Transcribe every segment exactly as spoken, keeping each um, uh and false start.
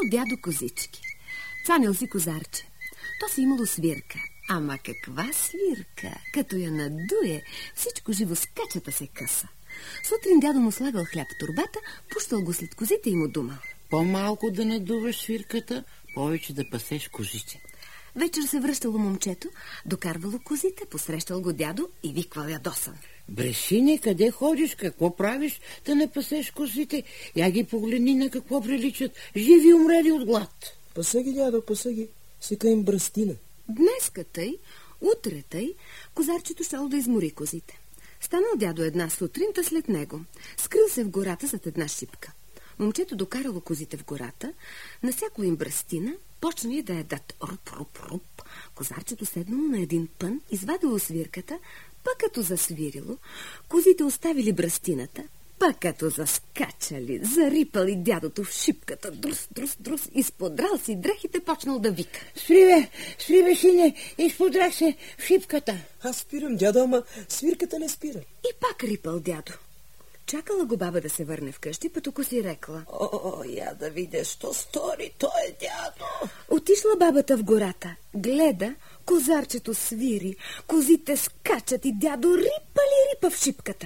дядо Козички. Цанил си козарче. То си имало свирка. Ама каква свирка? Като я надуе, всичко живо скачата се къса. Сутрин дядо му слагал хляб в турбата, пущал го след козите и му думал: по-малко да надуваш свирката, повече да пасеш козите. Вечер се връщало момчето, докарвало козите, посрещал го дядо и виквал ядосан: Бре, къде ходиш? Какво правиш да не пасеш козите? Я ги погледни на какво приличат. Живи умрели от глад. Паса ги, дядо, паса ги. Сека им бръстина. Днеска тъй, утре тъй, козарчето щало да измори козите. Станал дядо една сутринта след него. Скрил се в гората зад една шипка. Момчето докарало козите в гората, насякло им бръстина, почнали да ядат руп-руп-руп. Козарчето седнало на един пън, извадило свирката, пък като засвирило, козите оставили бръстината, пък като заскачали, зарипали дядото в шипката, друс, друс, друс, изподрал си дрехите, почнал да вика: Спри бе, спри бе, сине, изподрах се в шипката. Аз спирам, дядо, ама свирката не спира. И пак рипал дядо. Чакала го баба да се върне вкъщи, пътоко си рекла: О, я да видя, що стори той дядо. Отишла бабата в гората, гледа, козарчето свири, козите скачат и дядо рипали рипа в шипката.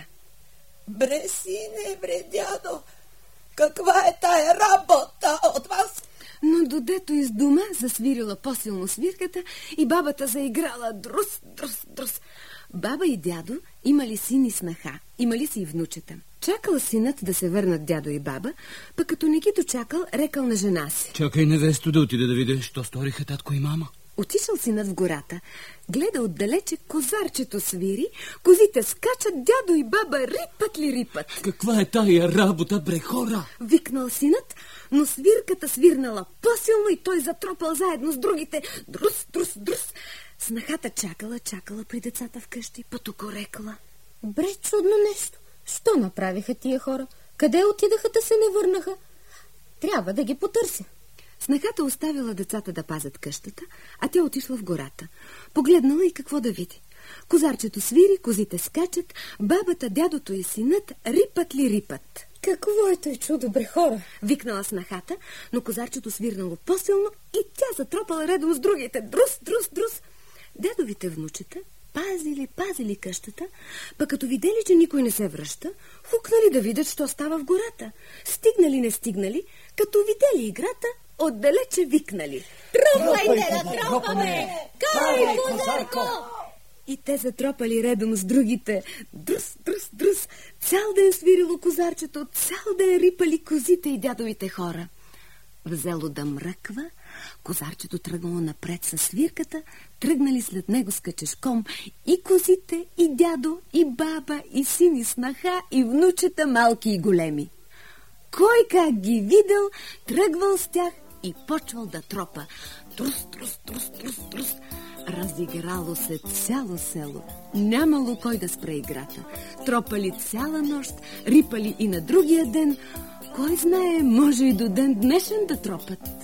Бре, сине, бре, дядо, каква е тая работа от вас? Но додето из дома засвирила по-силно свирката и бабата заиграла друс, друс, друс. Баба и дядо имали син и снаха, имали си и внучета. Чакал синът да се върнат дядо и баба, пък като не ги дочакал, рекал на жена си: Чакай, невесто, да отида да видя, що сториха татко и мама. Отишъл синът в гората, гледа отдалече, козарчето свири, козите скачат, дядо и баба рипат ли рипат. Каква е тая работа, бре, хора? Викнал синът, но свирката свирнала по-силно и той затропал заедно с другите. Друс, друс, друс. Снахата чакала, чакала при децата вкъщи, пътоко рекла: Бре, чудно нещо. Що направиха тия хора? Къде отидаха да се не върнаха? Трябва да ги потърся. Снахата оставила децата да пазят къщата, а тя отишла в гората. Погледнала и какво да види. Козарчето свири, козите скачат, бабата, дядото и синът рипат ли рипат. Какво е той чудо, бре, хора? Викнала снахата, но козарчето свирнало по-силно и тя затропала редом с другите. Друс, друс, друс. Дядовите внучета пазили, пазили къщата, пък като видели, че никой не се връща, хукнали да видят, що става в гората. Стигнали, не стигнали, като видели играта, отдалече викнали: Тропайте да тропаме! Карай, козарко! И те затропали редом с другите. Друс, друс, друс. Цял ден свирило козарчето, цял ден рипали козите и дядовите хора. Взело да мръква, козарчето тръгнало напред със свирката, тръгнали след него с качешком и козите, и дядо, и баба, и син, и снаха, и внучета, малки и големи. Кой как ги видел, тръгвал с тях и почвал да тропа. Трус, трус, трус, трус, трус. Разиграло се цяло село. Нямало кой да спре играта. Тропали цяла нощ, рипали и на другия ден. Кой знае, може и до ден днешен да тропат.